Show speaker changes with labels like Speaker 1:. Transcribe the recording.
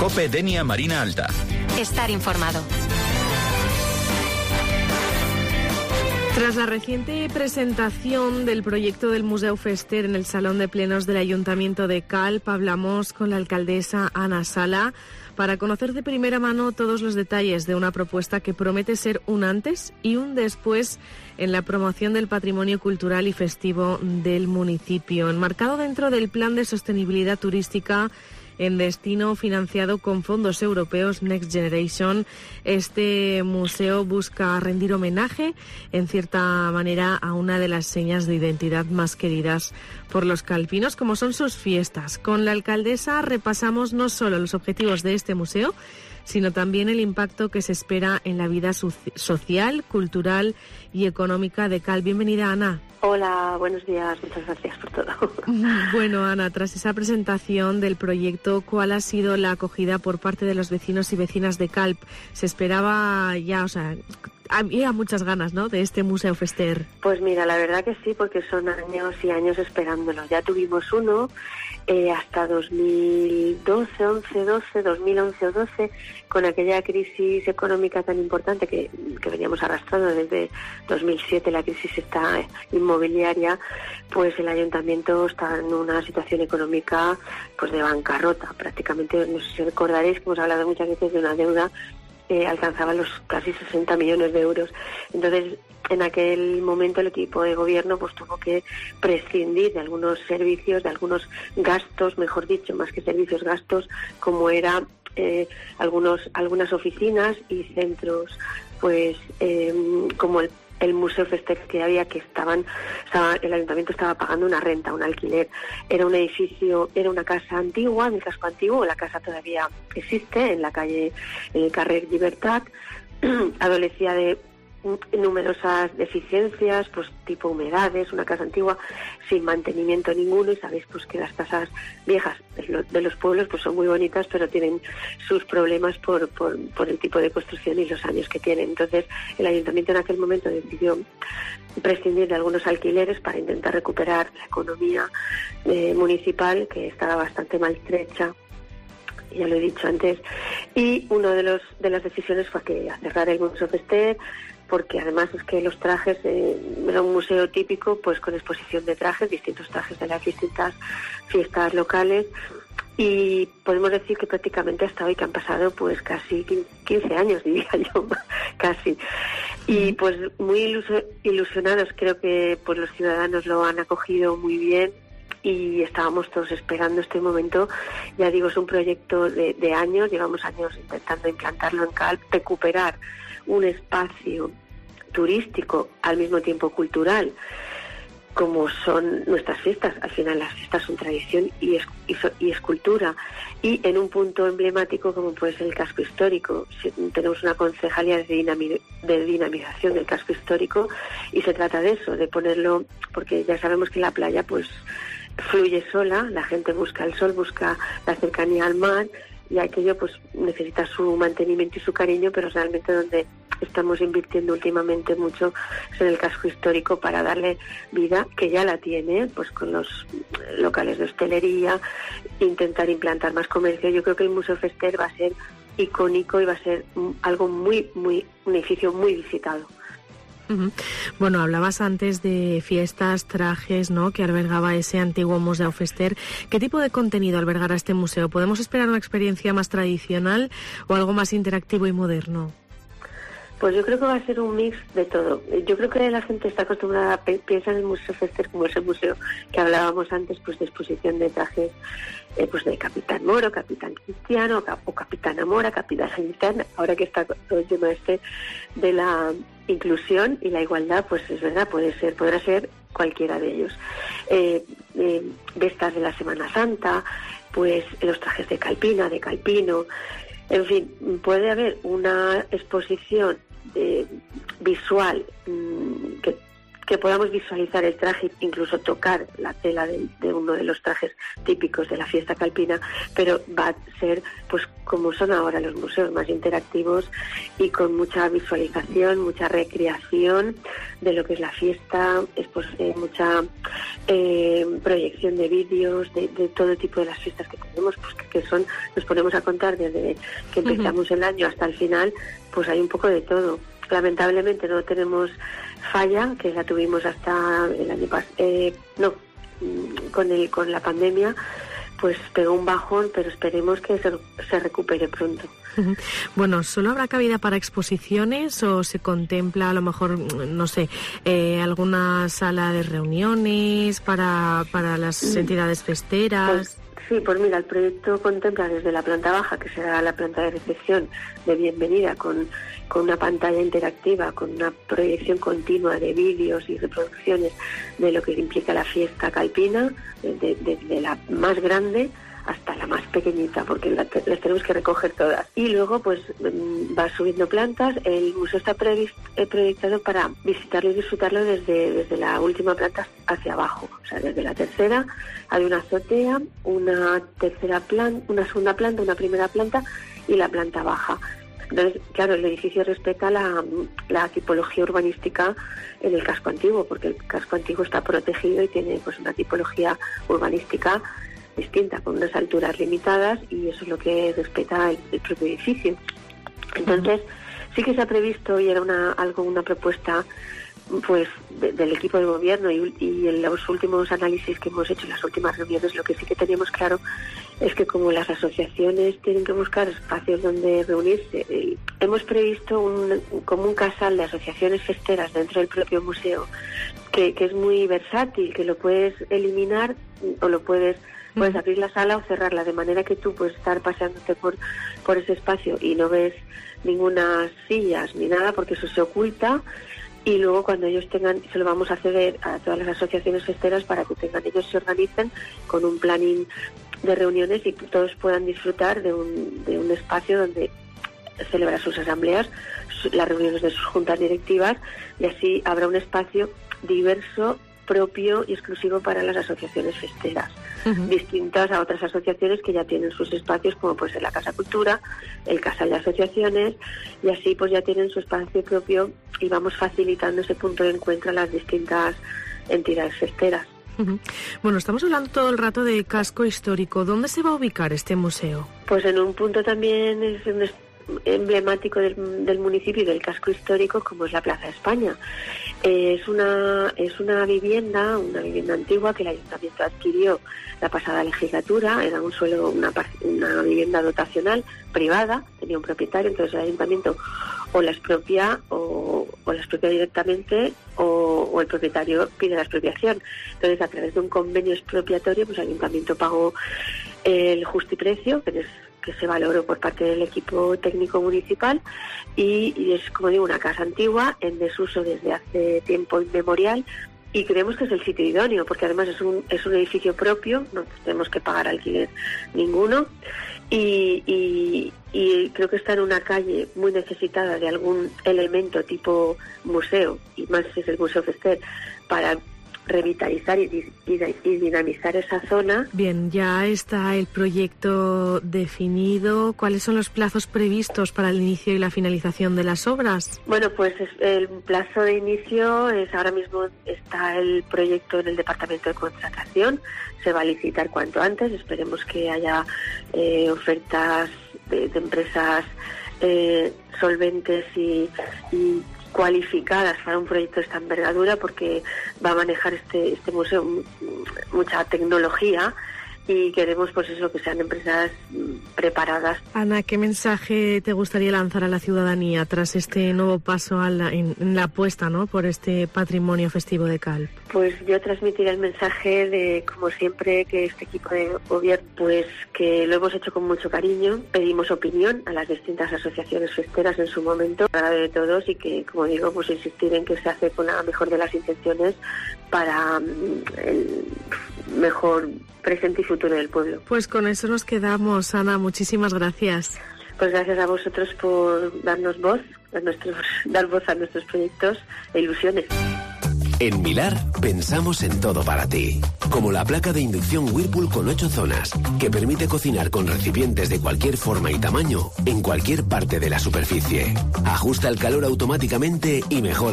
Speaker 1: COPE Denia Marina Alta.
Speaker 2: Estar informado.
Speaker 3: Tras la reciente presentación del proyecto del Museu Fester en el Salón de Plenos del Ayuntamiento de Calp, hablamos con la alcaldesa Ana Sala para conocer de primera mano todos los detalles de una propuesta que promete ser un antes y un después en la promoción del patrimonio cultural y festivo del municipio, enmarcado dentro del Plan de Sostenibilidad Turística en destino financiado con fondos europeos Next Generation. Este museo busca rendir homenaje, en cierta manera, a una de las señas de identidad más queridas por los calpinos, como son sus fiestas. Con la alcaldesa repasamos no solo los objetivos de este museo, sino también el impacto que se espera en la vida social, cultural y económica de Calp. Bienvenida, Ana.
Speaker 4: Hola, buenos días, muchas gracias por todo.
Speaker 3: Bueno, Ana, tras esa presentación del proyecto, ¿cuál ha sido la acogida por parte de los vecinos y vecinas de Calp? Se esperaba ya, había muchas ganas, ¿no?, de este Museu Fester.
Speaker 4: Pues mira, la verdad que sí, porque son años y años esperándolo. Ya tuvimos uno hasta 2012 o 12, con aquella crisis económica tan importante que veníamos arrastrando desde 2007, la crisis inmobiliaria, pues el ayuntamiento está en una situación económica pues de bancarrota. Prácticamente, no sé si recordaréis que hemos hablado muchas veces de una deuda alcanzaba los casi 60 millones de euros. Entonces, en aquel momento el equipo de gobierno pues tuvo que prescindir de algunos servicios, de algunos gastos, mejor dicho, más que servicios, gastos, como era algunas oficinas y centros, pues como el Museu Fester que había, el ayuntamiento estaba pagando una renta, un alquiler. Era un edificio, era una casa antigua, en el casco antiguo, la casa todavía existe, en la calle, en el carrer Libertad, adolecía de numerosas deficiencias, pues tipo humedades, una casa antigua sin mantenimiento ninguno, y sabéis pues que las casas viejas de los pueblos pues son muy bonitas, pero tienen sus problemas por el tipo de construcción y los años que tienen. Entonces el ayuntamiento en aquel momento decidió prescindir de algunos alquileres para intentar recuperar la economía municipal, que estaba bastante maltrecha, ya lo he dicho antes, y una de las decisiones fue a cerrar el Museu Fester, porque además es que los trajes, era un museo típico, pues con exposición de trajes, distintos trajes de las distintas fiestas locales, y podemos decir que prácticamente hasta hoy, que han pasado pues casi 15 años, diría yo, casi. Y pues muy ilusionados, creo que pues los ciudadanos lo han acogido muy bien, y estábamos todos esperando este momento. Ya digo, es un proyecto de años, llevamos años intentando implantarlo en Calp, recuperar un espacio turístico, al mismo tiempo cultural, como son nuestras fiestas. Al final las fiestas son tradición y es cultura, y en un punto emblemático como puede ser el casco histórico. Tenemos una concejalía de dinamización del casco histórico, y se trata de eso, de ponerlo, porque ya sabemos que la playa pues fluye sola, la gente busca el sol, busca la cercanía al mar, y aquello pues necesita su mantenimiento y su cariño, pero realmente donde estamos invirtiendo últimamente mucho es en el casco histórico, para darle vida, que ya la tiene, pues con los locales de hostelería, intentar implantar más comercio. Yo creo que el Museu Fester va a ser icónico y va a ser algo un edificio muy visitado.
Speaker 3: Bueno, hablabas antes de fiestas, trajes, ¿no?, que albergaba ese antiguo Museu Fester. ¿Qué tipo de contenido albergará este museo? ¿Podemos esperar una experiencia más tradicional o algo más interactivo y moderno?
Speaker 4: Pues yo creo que va a ser un mix de todo. Yo creo que la gente está acostumbrada, piensa en el Museu Fester como ese museo que hablábamos antes, pues de exposición de trajes, pues de Capitán Moro, Capitán Cristiano, o Capitana Mora, Capitana Gitana. Ahora que está todo el tema de la inclusión y la igualdad, pues es verdad, podrá ser cualquiera de ellos. Vestas de la Semana Santa, pues los trajes de calpina, de calpino. En fin, puede haber una exposición visual que que podamos visualizar el traje, incluso tocar la tela de uno de los trajes típicos de la fiesta calpina, pero va a ser pues como son ahora los museos, más interactivos y con mucha visualización, mucha recreación de lo que es la fiesta, mucha proyección de vídeos de todo tipo de las fiestas que tenemos, pues que son, nos ponemos a contar desde que empezamos el año hasta el final, pues hay un poco de todo. Lamentablemente no tenemos falla, que la tuvimos hasta el año pasado, con la pandemia, pues pegó un bajón, pero esperemos que se recupere pronto.
Speaker 3: Bueno, ¿solo habrá cabida para exposiciones o se contempla a lo mejor, no sé, alguna sala de reuniones para las entidades festeras?
Speaker 4: Pues mira, el proyecto contempla desde la planta baja, que será la planta de recepción de bienvenida, con una pantalla interactiva, con una proyección continua de vídeos y reproducciones de lo que implica la fiesta calpina, desde la más grande hasta la más pequeñita, porque las tenemos que recoger todas. Y luego pues va subiendo plantas. El museo está proyectado para visitarlo y disfrutarlo desde la última planta hacia abajo. O sea, desde la tercera hay una azotea, una segunda planta, una primera planta y la planta baja. Entonces, claro, el edificio respeta la tipología urbanística en el casco antiguo, porque el casco antiguo está protegido y tiene pues una tipología urbanística distinta, con unas alturas limitadas, y eso es lo que respeta el propio edificio. Entonces, sí que se ha previsto, y era una propuesta pues del equipo de gobierno, y en los últimos análisis que hemos hecho, en las últimas reuniones, lo que sí que teníamos claro es que como las asociaciones tienen que buscar espacios donde reunirse, hemos previsto como un casal de asociaciones festeras dentro del propio museo, que es muy versátil, que lo puedes eliminar o lo puedes abrir la sala o cerrarla, de manera que tú puedes estar paseándote por ese espacio y no ves ninguna sillas ni nada, porque eso se oculta. Y luego cuando ellos se lo vamos a ceder a todas las asociaciones festeras para que ellos se organicen con un planning de reuniones y que todos puedan disfrutar de un espacio donde celebrar sus asambleas, las reuniones de sus juntas directivas, y así habrá un espacio diverso, propio y exclusivo para las asociaciones festeras, distintas a otras asociaciones que ya tienen sus espacios, como puede ser la Casa Cultura, el Casal de Asociaciones, y así pues ya tienen su espacio propio y vamos facilitando ese punto de encuentro a las distintas entidades festeras.
Speaker 3: Bueno, estamos hablando todo el rato de casco histórico. ¿Dónde se va a ubicar este museo?
Speaker 4: Pues en un punto también es emblemático del municipio y del casco histórico, como es la Plaza de España. Es una vivienda antigua que el ayuntamiento adquirió la pasada legislatura. Era una vivienda dotacional privada, tenía un propietario, entonces el ayuntamiento o la expropia directamente o el propietario pide la expropiación. Entonces, a través de un convenio expropiatorio, pues el ayuntamiento pagó el justiprecio, que se valoró por parte del equipo técnico municipal, y es, como digo, una casa antigua en desuso desde hace tiempo inmemorial, y creemos que es el sitio idóneo, porque además es un edificio propio, no tenemos que pagar alquiler ninguno, y creo que está en una calle muy necesitada de algún elemento museo, y más si es el Museo Fester, para revitalizar y dinamizar esa zona.
Speaker 3: Bien, ya está el proyecto definido. ¿Cuáles son los plazos previstos para el inicio y la finalización de las obras?
Speaker 4: Bueno, pues el plazo de inicio ahora mismo está el proyecto en el departamento de contratación. Se va a licitar cuanto antes. Esperemos que haya ofertas de empresas solventes y cualificadas para un proyecto de esta envergadura, porque va a manejar este museo mucha tecnología, y queremos pues eso, que sean empresas preparadas.
Speaker 3: Ana, ¿qué mensaje te gustaría lanzar a la ciudadanía tras este nuevo paso en la apuesta, ¿no?, por este patrimonio festivo de Calp?
Speaker 4: Pues yo transmitiré el mensaje de, como siempre, que este equipo de gobierno, pues que lo hemos hecho con mucho cariño. Pedimos opinión a las distintas asociaciones festeras en su momento, para de todos, y que, como digo, pues insistir en que se hace con la mejor de las intenciones para el mejor presente y futuro del pueblo.
Speaker 3: Pues con eso nos quedamos, Ana. Muchísimas gracias.
Speaker 4: Pues gracias a vosotros por darnos voz, dar voz a nuestros proyectos e ilusiones.
Speaker 1: En Milar pensamos en todo para ti, como la placa de inducción Whirlpool con 8 zonas, que permite cocinar con recipientes de cualquier forma y tamaño en cualquier parte de la superficie. Ajusta el calor automáticamente y mejora